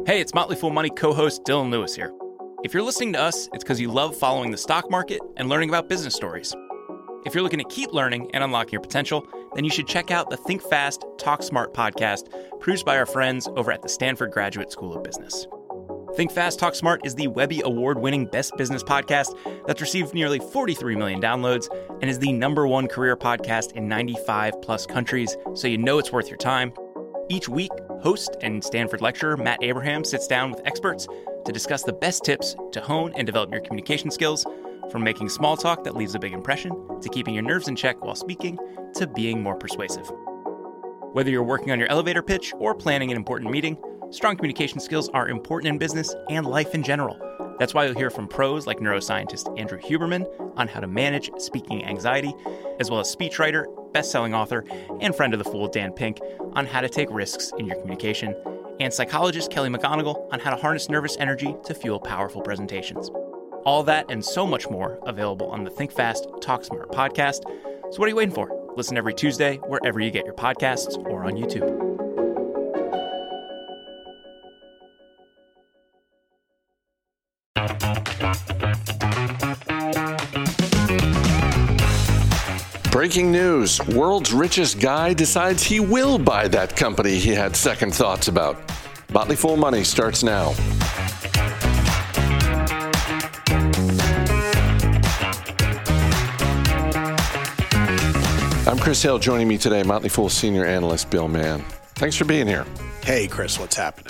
Hey, it's Motley Fool Money co-host Dylan Lewis here. If you're listening to us, it's because you love following the stock market and learning about business stories. If you're looking to keep learning and unlocking your potential, then you should check out the Think Fast, Talk Smart podcast produced by our friends over at the Stanford Graduate School of Business. Think Fast, Talk Smart is the Webby Award-winning best business podcast that's received nearly 43 million downloads and is the #1 career podcast in 95-plus countries, so you know it's worth your time. Each week, host and Stanford lecturer Matt Abraham sits down with experts to discuss the best tips to hone and develop your communication skills, from making small talk that leaves a big impression, to keeping your nerves in check while speaking, to being more persuasive. Whether you're working on your elevator pitch or planning an important meeting, strong communication skills are important in business and life in general. That's why you'll hear from pros like neuroscientist Andrew Huberman on how to manage speaking anxiety, as well as speechwriter, best-selling author, and friend of the Fool Dan Pink on how to take risks in your communication, and psychologist Kelly McGonigal on how to harness nervous energy to fuel powerful presentations. All that and so much more available on the Think Fast, Talk Smart podcast. So what are you waiting for? Listen every Tuesday wherever you get your podcasts or on YouTube. Breaking news. World's richest guy decides he will buy that company he had second thoughts about. Motley Fool Money starts now. I'm Chris Hill. Joining me today, Motley Fool senior analyst Bill Mann. Thanks for being here. Hey, Chris, what's happening?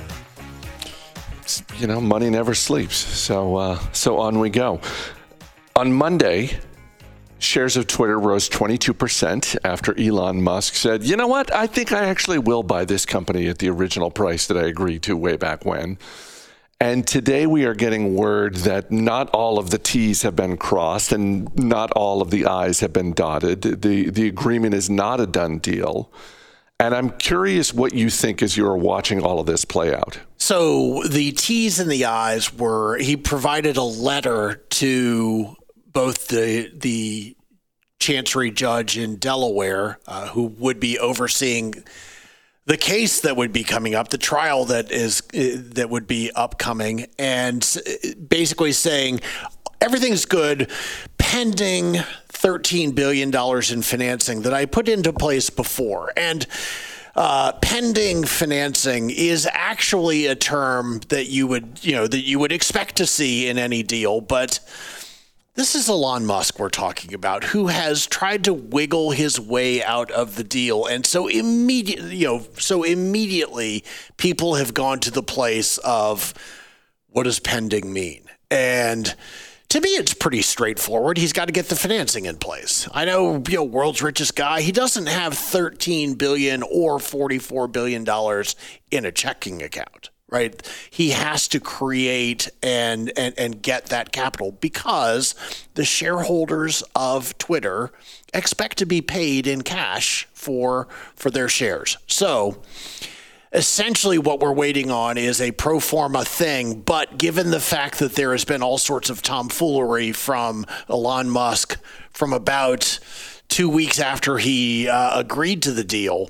You know, money never sleeps. So on we go. On Monday, shares of Twitter rose 22% after Elon Musk said, you know what, I think I actually will buy this company at the original price that I agreed to way back when. And today we are getting word that not all of the T's have been crossed and not all of the I's have been dotted. The agreement is not a done deal. And I'm curious what you think as you're watching all of this play out. So the T's and the I's were, he provided a letter to both the Chancery judge in Delaware, who would be overseeing the case that would be coming up, the trial that would be upcoming, and basically saying everything's good pending $13 billion in financing that I put into place before. And pending financing is actually a term that you would expect to see in any deal, but this is Elon Musk we're talking about, who has tried to wiggle his way out of the deal. And so immediately people have gone to the place of, what does pending mean? And to me, it's pretty straightforward. He's got to get the financing in place. I know, world's richest guy. He doesn't have $13 billion or $44 billion in a checking account. Right, he has to create and get that capital because the shareholders of Twitter expect to be paid in cash for their shares. So essentially what we're waiting on is a pro forma thing, but given the fact that there has been all sorts of tomfoolery from Elon Musk from about 2 weeks after he agreed to the deal,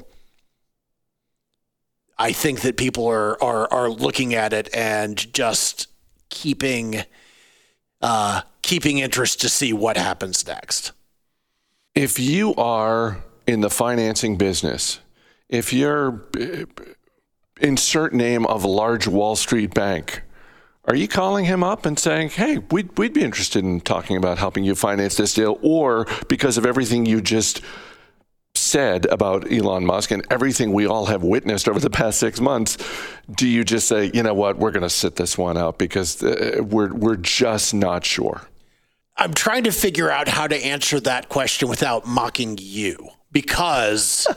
I think that people are looking at it and just keeping interest to see what happens next. If you are in the financing business, if you're insert name of a large Wall Street bank, are you calling him up and saying, hey, we'd be interested in talking about helping you finance this deal? Or because of everything you just said about Elon Musk and everything we all have witnessed over the past 6 months, do you just say, you know what, we're going to sit this one out because we're just not sure? I'm trying to figure out how to answer that question without mocking you because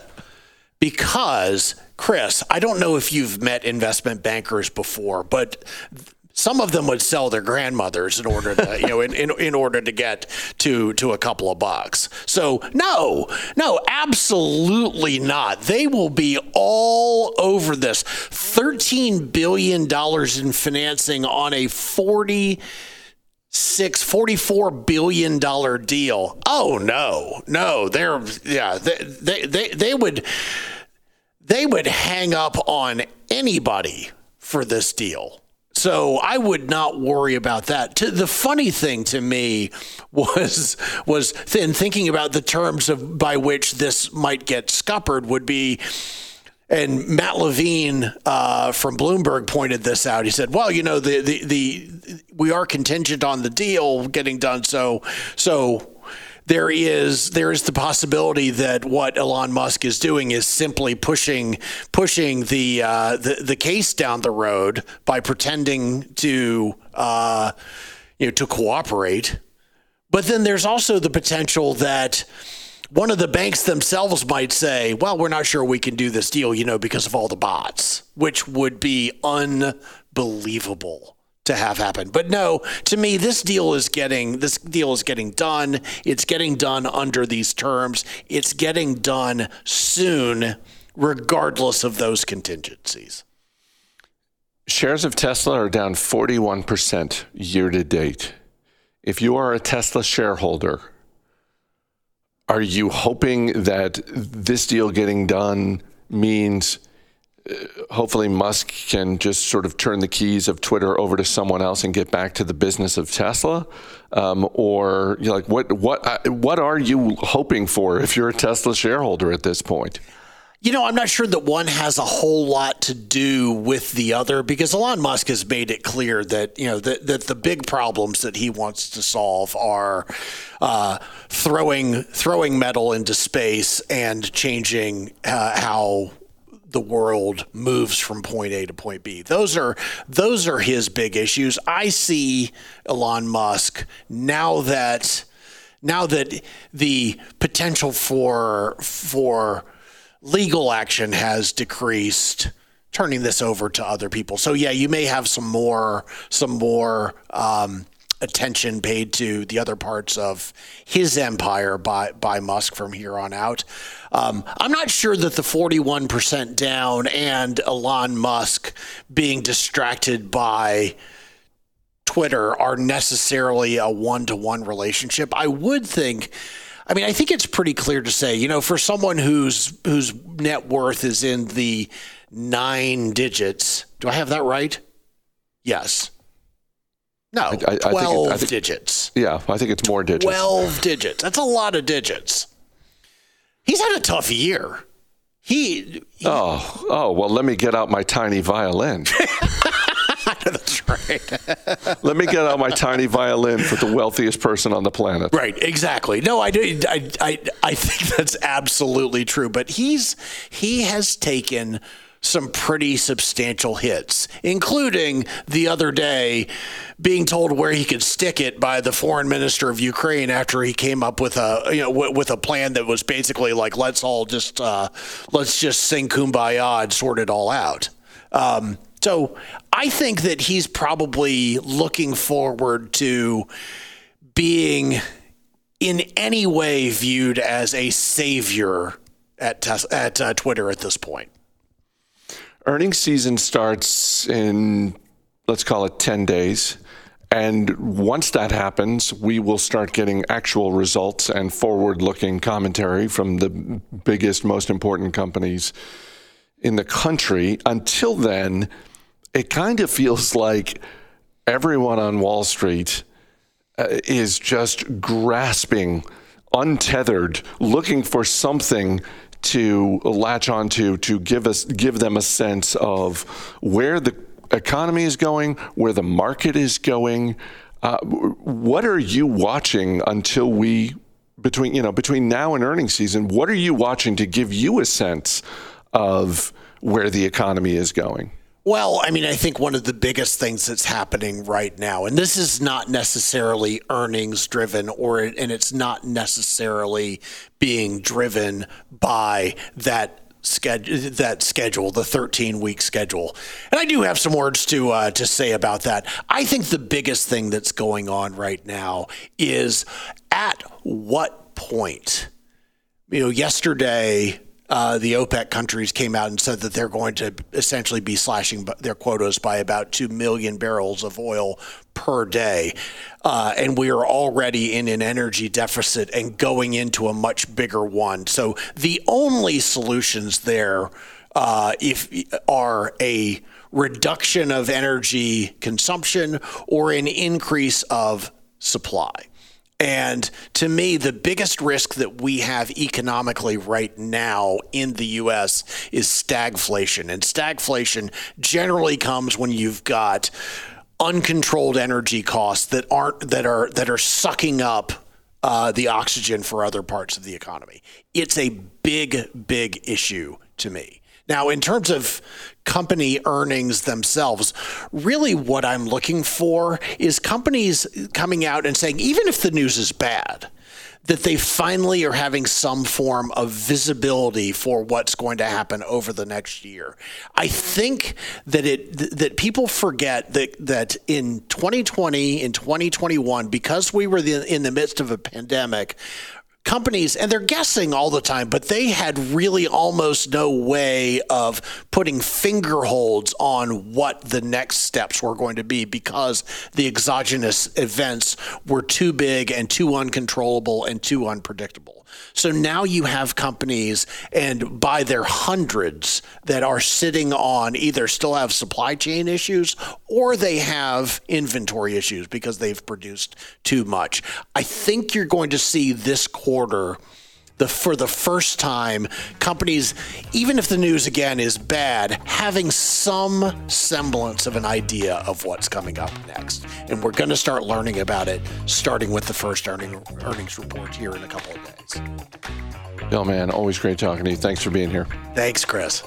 Chris, I don't know if you've met investment bankers before, but some of them would sell their grandmothers in order to, in order to get to a couple of bucks. So no, absolutely not. They will be all over this. $13 billion in financing on a $44 billion deal. Oh no, they would hang up on anybody for this deal. So I would not worry about that. The funny thing to me was then thinking about the terms by which this might get scuppered would be, and Matt Levine from Bloomberg pointed this out. He said, "Well, we are contingent on the deal getting done, so there is the possibility that what Elon Musk is doing is simply pushing the case down the road by pretending to cooperate. But then there's also the potential that one of the banks themselves might say, well, we're not sure we can do this deal, because of all the bots, which would be unbelievable to have happen. But no, to me, this deal is getting done. It's getting done under these terms. It's getting done soon, regardless of those contingencies. Shares of Tesla are down 41% year to date. If you are a Tesla shareholder, are you hoping that this deal getting done means hopefully Musk can just sort of turn the keys of Twitter over to someone else and get back to the business of Tesla? Or what are you hoping for if you're a Tesla shareholder at this point? I'm not sure that one has a whole lot to do with the other, because Elon Musk has made it clear that, that the big problems that he wants to solve are throwing metal into space and changing how the world moves from point A to point B. Those are his big issues. I see Elon Musk now that the potential for legal action has decreased, turning this over to other people. So yeah, you may have some more attention paid to the other parts of his empire by Musk from here on out. I'm not sure that the 41% down and Elon Musk being distracted by Twitter are necessarily a one-to-one relationship. I think it's pretty clear to say, for someone whose net worth is in the 9 digits. Do I have that right? Yes. No, 12 digits. Yeah, I think it's more digits. 12 digits. That's a lot of digits. He's had a tough year. Well, let me get out my tiny violin. That's right. Let me get out my tiny violin for the wealthiest person on the planet. Right, exactly. No, I think that's absolutely true. But he has taken some pretty substantial hits, including the other day being told where he could stick it by the foreign minister of Ukraine after he came up with a plan that was basically like, let's just sing Kumbaya and sort it all out. So I think that he's probably looking forward to being in any way viewed as a savior at Twitter at this point. Earnings season starts in, let's call it 10 days. And once that happens, we will start getting actual results and forward-looking commentary from the biggest, most important companies in the country. Until then, it kind of feels like everyone on Wall Street is just grasping, untethered, looking for something to latch onto to give them a sense of where the economy is going, where the market is going. What are you watching until between now and earnings season? What are you watching to give you a sense of where the economy is going? Well, I think one of the biggest things that's happening right now, and this is not necessarily earnings driven, and it's not necessarily being driven by that schedule, the 13-week schedule. And I do have some words to say about that. I think the biggest thing that's going on right now is at what point, yesterday, the OPEC countries came out and said that they're going to essentially be slashing their quotas by about 2 million barrels of oil per day. And we are already in an energy deficit and going into a much bigger one. So the only solutions there are a reduction of energy consumption or an increase of supply. And to me, the biggest risk that we have economically right now in the U.S. is stagflation. And stagflation generally comes when you've got uncontrolled energy costs that are sucking up the oxygen for other parts of the economy. It's a big issue to me. Now, in terms of company earnings themselves, really what I'm looking for is companies coming out and saying, even if the news is bad, that they finally are having some form of visibility for what's going to happen over the next year. I think that people forget that in 2020, in 2021, because we were in the midst of a pandemic, companies, and they're guessing all the time, but they had really almost no way of putting finger holds on what the next steps were going to be because the exogenous events were too big and too uncontrollable and too unpredictable. So now you have companies, and by their hundreds, that are sitting on either still have supply chain issues or they have inventory issues because they've produced too much. I think you're going to see this quarter, for the first time, companies, even if the news again is bad, having some semblance of an idea of what's coming up next. And we're going to start learning about it, starting with the first earnings report here in a couple of days. Bill, man, always great talking to you. Thanks for being here. Thanks, Chris.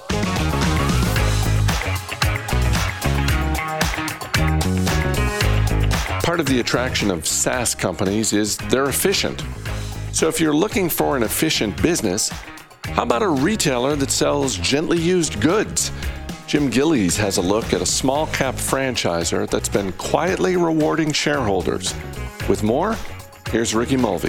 Part of the attraction of SaaS companies is they're efficient. So if you're looking for an efficient business, how about a retailer that sells gently used goods? Jim Gillies has a look at a small cap franchisor that's been quietly rewarding shareholders. With more, here's Ricky Mulvey.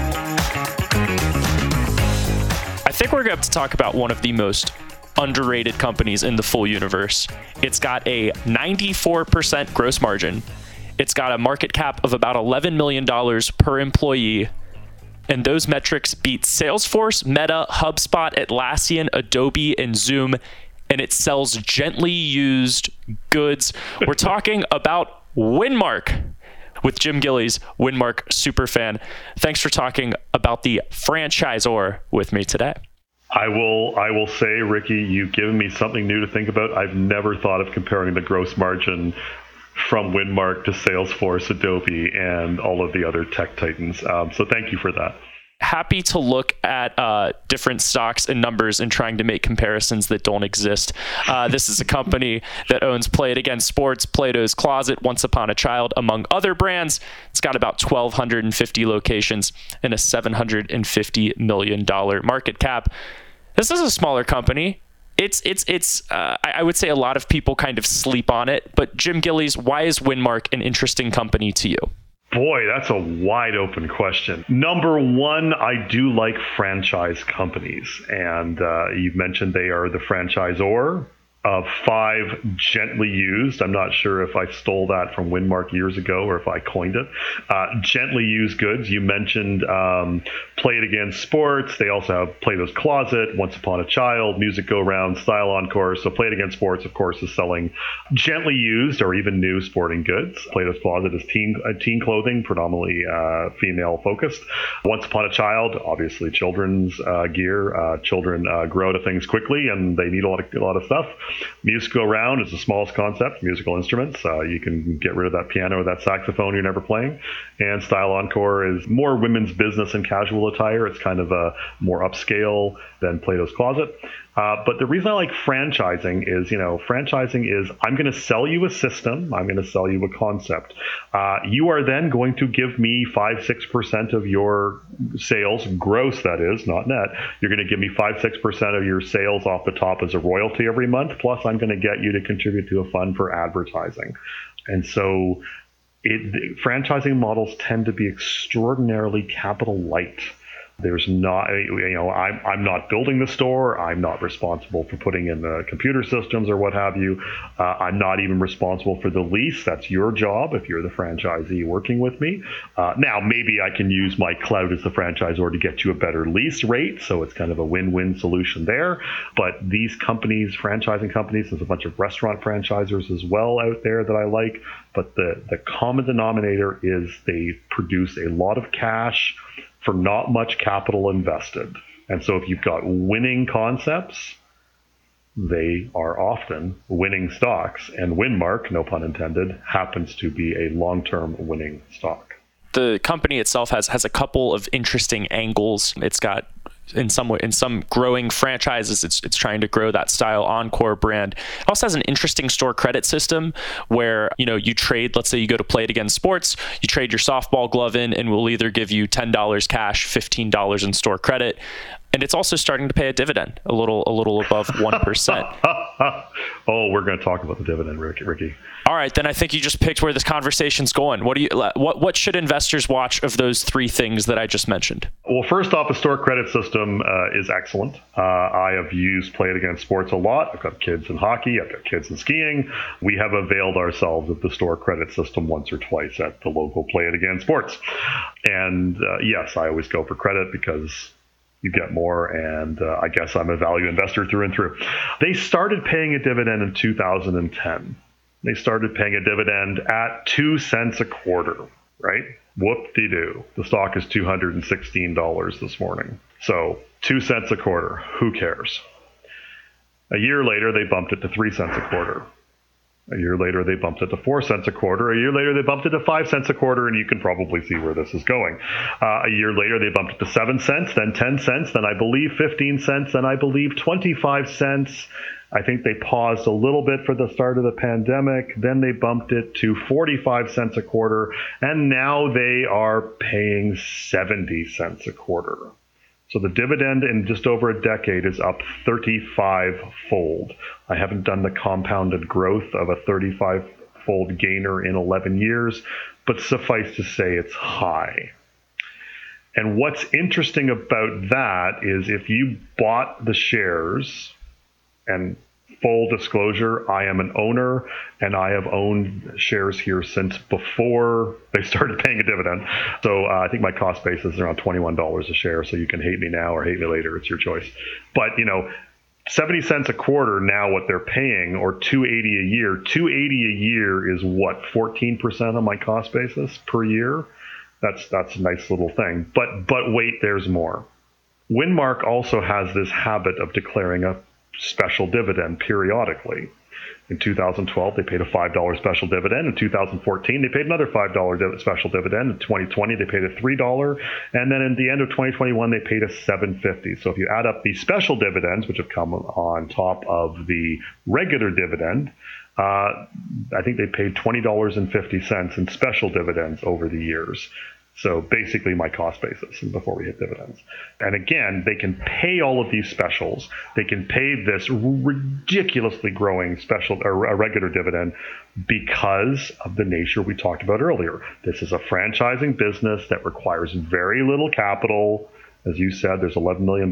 I think we're going to have to talk about one of the most underrated companies in the full universe. It's got a 94% gross margin. It's got a market cap of about $11 million per employee. And those metrics beat Salesforce, Meta, HubSpot, Atlassian, Adobe, and Zoom. And it sells gently used goods. We're talking about Winmark with Jim Gillies, Winmark superfan. Thanks for talking about the franchisor with me today. I will say, Ricky, you've given me something new to think about. I've never thought of comparing the gross margin from Winmark to Salesforce, Adobe, and all of the other tech titans. So thank you for that. Happy to look at different stocks and numbers and trying to make comparisons that don't exist. This is a company that owns Play It Again Sports, Plato's Closet, Once Upon a Child, among other brands. It's got about 1,250 locations and a $750 million market cap. This is a smaller company. I would say a lot of people kind of sleep on it, but Jim Gillies, why is Winmark an interesting company to you? Boy, that's a wide open question. Number one, I do like franchise companies, and you've mentioned they are the franchisor of 5 gently used. I'm not sure if I stole that from Winmark years ago or if I coined it. Gently used goods. You mentioned Play It Again Sports. They also have Plato's Closet, Once Upon a Child, Music Go Round, Style Encore. So Play It Again Sports, of course, is selling gently used or even new sporting goods. Plato's Closet is teen clothing, predominantly female focused. Once Upon a Child, obviously children's gear. Children grow to things quickly and they need a lot of stuff. Music Go Round is the smallest concept, musical instruments. You can get rid of that piano or that saxophone you're never playing. And Style Encore is more women's business and casual attire. It's kind of a more upscale than Plato's Closet. But the reason I like franchising is, I'm going to sell you a system. I'm going to sell you a concept. You are then going to give me 5-6% of your sales, gross that is, not net. You're going to give me 5-6% of your sales off the top as a royalty every month. Plus, I'm going to get you to contribute to a fund for advertising. And so franchising models tend to be extraordinarily capital light. There's not, I'm not building the store. I'm not responsible for putting in the computer systems or what have you. I'm not even responsible for the lease. That's your job if you're the franchisee working with me. Now, maybe I can use my clout as the franchisor to get you a better lease rate. So it's kind of a win-win solution there. But these companies, franchising companies, there's a bunch of restaurant franchisors as well out there that I like. But the common denominator is they produce a lot of cash for not much capital invested. And so if you've got winning concepts, they are often winning stocks. And Winmark, no pun intended, happens to be a long-term winning stock. The company itself has a couple of interesting angles. It's got in some growing franchises, it's trying to grow that Style Encore brand. It also has an interesting store credit system where, you trade, let's say you go to Play It Again Sports, you trade your softball glove in and we'll either give you $10 cash, $15 in store credit. And it's also starting to pay a dividend, a little above 1%. Oh, we're going to talk about the dividend, Ricky. All right, then I think you just picked where this conversation's going. What should investors watch of those three things that I just mentioned? Well, first off, the store credit system is excellent. I have used Play It Again Sports a lot. I've got kids in hockey. I've got kids in skiing. We have availed ourselves of the store credit system once or twice at the local Play It Again Sports. And yes, I always go for credit because you get more, and I guess I'm a value investor through and through. They started paying a dividend in 2010. They started paying a dividend at 2 cents a quarter, right? Whoop-de-doo. The stock is $216 this morning. So 2 cents a quarter, who cares? A year later, they bumped it to 3 cents a quarter. A year later, they bumped it to 4 cents a quarter. A year later, they bumped it to 5 cents a quarter, and you can probably see where this is going. A year later, they bumped it to 7 cents, then 10 cents, then I believe 15 cents, then I believe 25 cents. I think they paused a little bit for the start of the pandemic. Then they bumped it to 45 cents a quarter, and now they are paying 70 cents a quarter. So the dividend in just over a decade is up 35-fold. I haven't done the compounded growth of a 35-fold gainer in 11 years, but suffice to say it's high. And what's interesting about that is if you bought the shares, and full disclosure, I am an owner and I have owned shares here since before they started paying a dividend. So I think my cost basis is around $21 a share. So you can hate me now or hate me later. It's your choice. But, 70 cents a quarter now what they're paying, or $280 a year. $280 a year is what, 14% of my cost basis per year? That's a nice little thing. But wait, there's more. Winmark also has this habit of declaring a special dividend periodically. In 2012, they paid a $5 special dividend. In 2014, they paid another $5 special dividend. In 2020, they paid a $3. And then in the end of 2021, they paid a $7.50. So if you add up the special dividends, which have come on top of the regular dividend, I think they paid $20.50 in special dividends over the years. So basically my cost basis before we hit dividends. And again, they can pay all of these specials. They can pay this ridiculously growing special or a regular dividend because of the nature we talked about earlier. This is a franchising business that requires very little capital. As you said, there's $11 million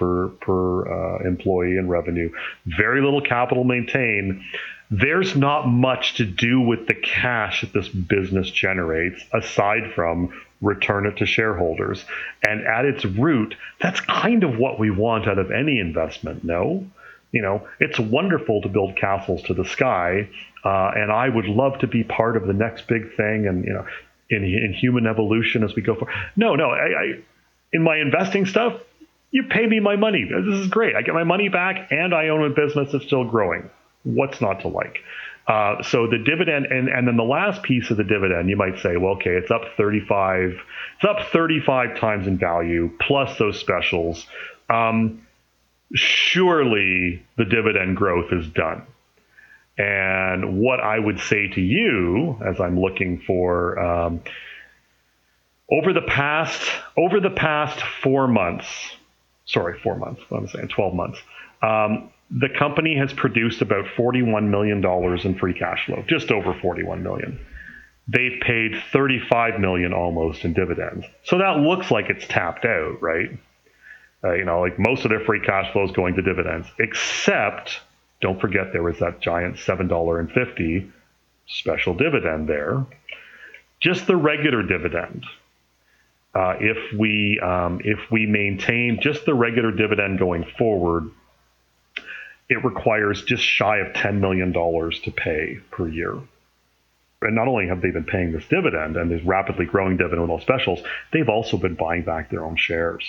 per employee in revenue. Very little capital maintained. There's not much to do with the cash that this business generates aside from return it to shareholders. And at its root, that's kind of what we want out of any investment, no? It's wonderful to build castles to the sky, and I would love to be part of the next big thing and, in human evolution as we go forward. No, I in my investing stuff, you pay me my money. This is great. I get my money back, and I own a business that's still growing. What's not to like? So the dividend, and then the last piece of the dividend, you might say, well, okay, it's up 35 times in value plus those specials. Surely the dividend growth is done. And what I would say to you, as I'm looking for, over the past 4 months, 12 months. The company has produced about $41 million in free cash flow, just over $41 million. they've paid $35 million almost in dividends. So that looks like it's tapped out, right? Like most of their free cash flow is going to dividends, except don't forget there was that giant $7.50 special dividend there. Just the regular dividend. If we maintain just the regular dividend going forward, it requires just shy of $10 million to pay per year. And not only have they been paying this dividend and this rapidly growing dividend with all specials, they've also been buying back their own shares.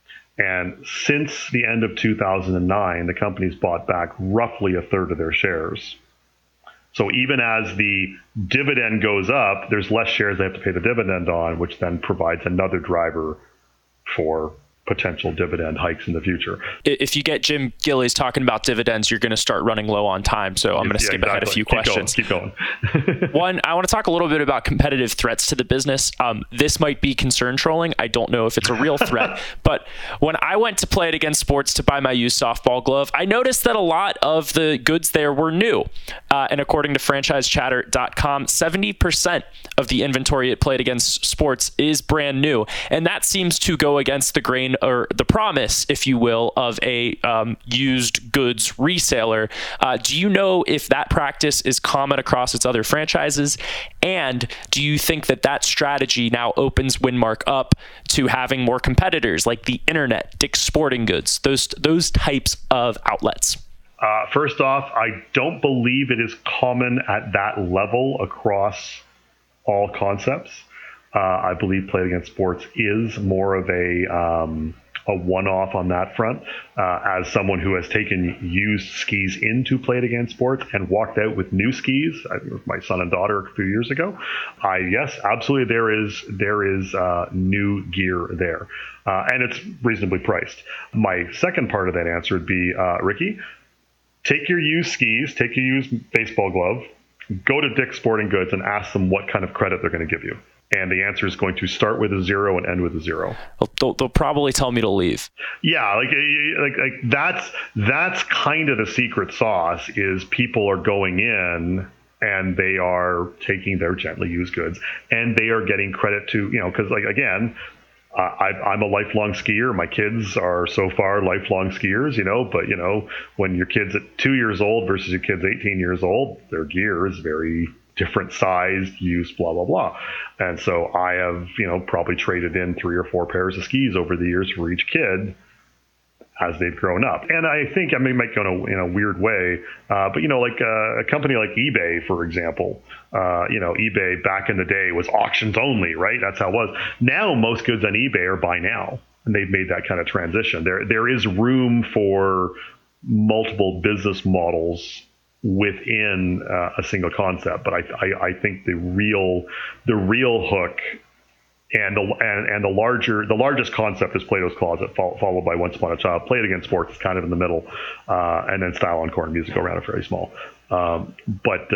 And since the end of 2009, the company's bought back roughly a third of their shares. So even as the dividend goes up, there's less shares they have to pay the dividend on, which then provides another driver for potential dividend hikes in the future. If you get Jim Gillies talking about dividends, you're going to start running low on time. So I'm going to skip ahead a few questions. Keep going. One, I want to talk a little bit about competitive threats to the business. This might be concern trolling. I don't know if it's a real threat, but when I went to Play It Again Sports to buy my used softball glove, I noticed that a lot of the goods there were new. And according to franchisechatter.com, 70% of the inventory at Play It Again Sports is brand new. And that seems to go against the grain or the promise, if you will, of a used goods reseller. Do you know if that practice is common across its other franchises? And do you think that that strategy now opens Winmark up to having more competitors like the internet, Dick's Sporting Goods, those types of outlets? First off, I don't believe it is common at that level across all concepts. I believe Play It Again Sports is more of a one-off on that front. As someone who has taken used skis into Play It Again Sports and walked out with new skis, with my son and daughter a few years ago, yes, absolutely, there is new gear there, and it's reasonably priced. My second part of that answer would be, Ricky, take your used skis, take your used baseball glove, go to Dick's Sporting Goods and ask them what kind of credit they're going to give you. And the answer is going to start with a 0 and end with a 0. They'll probably tell me to leave. Yeah, like that's kind of the secret sauce is people are going in and they are taking their gently used goods and they are getting credit to, because again, I'm a lifelong skier. My kids are so far lifelong skiers, but when your kid's at 2 years old versus your kid's 18 years old, their gear is very different sized, used, blah, blah, blah. And so I have, probably traded in 3 or 4 pairs of skis over the years for each kid as they've grown up. And I think I might go in a weird way, but like a company like eBay, for example, eBay back in the day was auctions only, right? That's how it was. Now most goods on eBay are buy now, and they've made that kind of transition. There is room for multiple business models within a single concept, but I think the real hook and the largest concept is Plato's Closet, followed by Once Upon a Child. Play It Again Sports is kind of in the middle, and then Style Encore and Music around are very small. But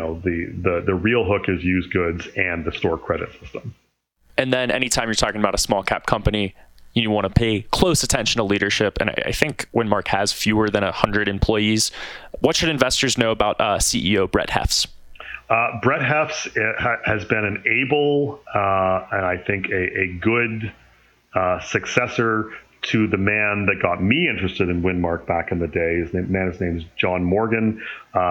the real hook is used goods and the store credit system. And then anytime you're talking about a small cap company, you want to pay close attention to leadership. And I think Winmark has fewer than 100 employees. What should investors know about CEO Brett Hefts? Brett Hefts has been an able and I think a good successor to the man that got me interested in Winmark back in the day. His name is John Morgan.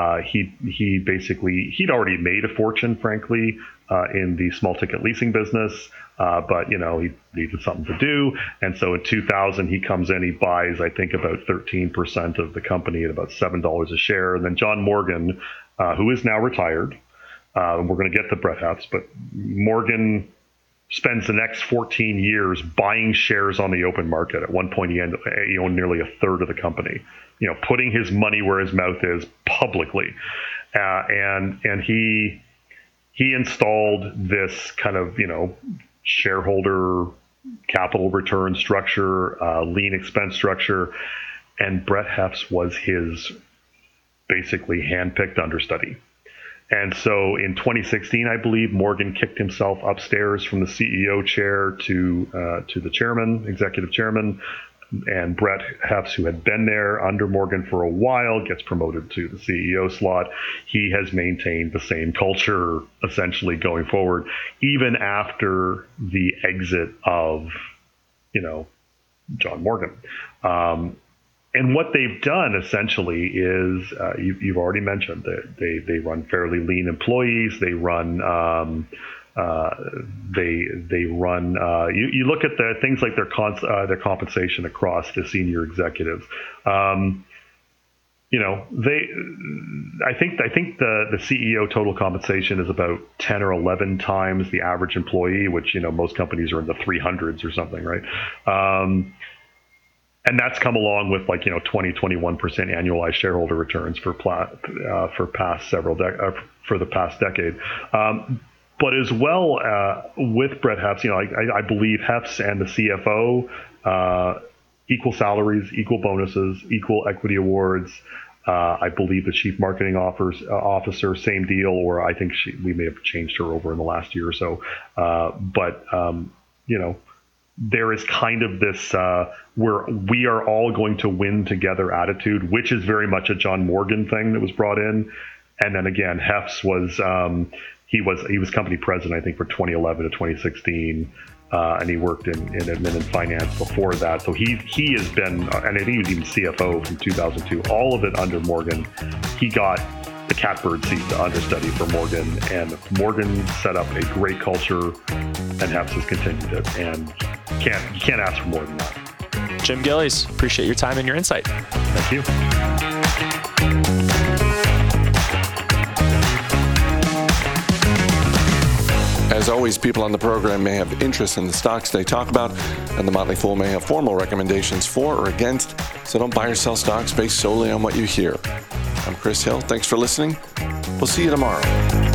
He'd already made a fortune, frankly, in the small ticket leasing business. But he needed something to do. And so in 2000, he comes in, he buys, I think, about 13% of the company at about $7 a share. And then John Morgan, who is now retired, we're going to get to Brett Hefts, but Morgan spends the next 14 years buying shares on the open market. At one point, he owned nearly a third of the company, putting his money where his mouth is publicly. And he installed this kind of, shareholder capital return structure, lean expense structure, and Brett Hefts was his basically handpicked understudy. And so in 2016, I believe, Morgan kicked himself upstairs from the CEO chair to the chairman, executive chairman, And Brett Hefts, who had been there under Morgan for a while, gets promoted to the CEO slot. He has maintained the same culture essentially going forward, even after the exit of, John Morgan. And what they've done essentially is, you've already mentioned that they run fairly lean employees. They run, you look at the things like their compensation across the senior executives. I think the CEO total compensation is about 10 or 11 times the average employee, which, most companies are in the 300s or something, right? And that's come along with 20, 21% annualized shareholder returns for the past decade. But as well, with Brett Hefts, I believe Hefts and the CFO, equal salaries, equal bonuses, equal equity awards. I believe the chief marketing officer, same deal, or I think we may have changed her over in the last year or so. There is kind of this where we are all going to win together attitude, which is very much a John Morgan thing that was brought in. And then again, Hefts was he was company president, I think, for 2011 to 2016, and he worked in admin and finance before that. So he has been, and I think he was even CFO from 2002. All of it under Morgan. He got the catbird seat, the understudy for Morgan, and Morgan set up a great culture, and Hefts has continued it, and you can't ask for more than that. Jim Gillies, appreciate your time and your insight. Thank you. As always, people on the program may have interest in the stocks they talk about, and the Motley Fool may have formal recommendations for or against, so don't buy or sell stocks based solely on what you hear. I'm Chris Hill. Thanks for listening. We'll see you tomorrow.